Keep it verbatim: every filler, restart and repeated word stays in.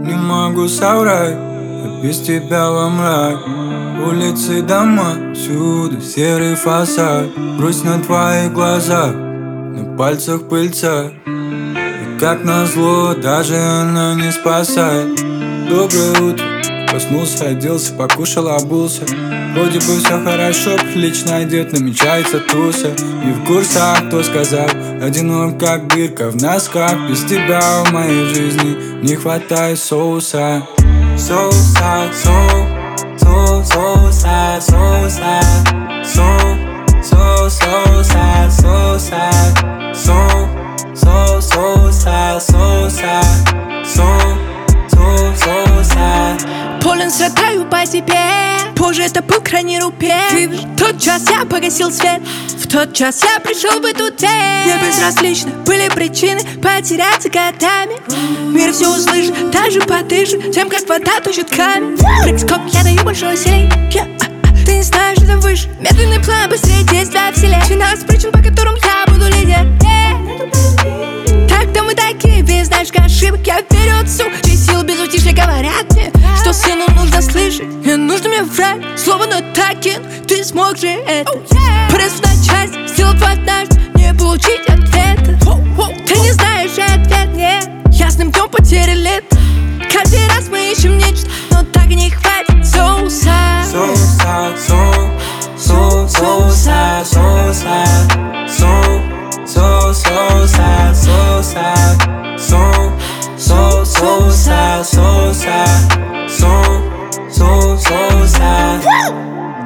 Не могу соврать, я без тебя во мрак. Улицы, дома, всюду серый фасад. Грусть на твоих глазах, на пальцах пыльца. И как назло, даже она не спасает. Доброе утро, проснулся, оделся, покушал, обулся. Вроде бы все хорошо, прилично одет, намечается туса. Не в курсах, кто сказал, одинок как дырка в носках. Без тебя в моей жизни не хватает соуса. Соуса, соу, соу, соуса, соуса, соу, соу, соуса, соуса, соу, соу, соуса, соуса, соу, соу, соуса. Полен страдаю по тебе, позже это был крайний рубеж. В тот час я погасил свет, в тот час я пришел в эту тень. Мне безразлично были причины потеряться годами. Мир все услышит, даже подышит тем, как вода тушит камень. Прыг-скок, я даю больше усилий. Yeah. Ты не знаешь, это выше. Медленный план, быстрее действия вселенной. Двенадцать причин, по которым я буду лидер. Yeah. Так-то мы такие, без знаешь, ошибок. Я верю отцу, чьи силы без утишья говорят мне, что сыну нужно слышать. Не нужно мне врать, слово на такин. Ты смог же это. Пресс на часть, сделал твой однажды, не получить ответа. Ты не знаешь ответ, нет. Ясным днем потеряли. Каждый раз мы ищем нечто, но так и не хватит соуса. Соуса, соу, соу, соуса, соуса, соу, соу, соуса, соуса, соу, соу, соуса, соуса, соу, соу, соуса.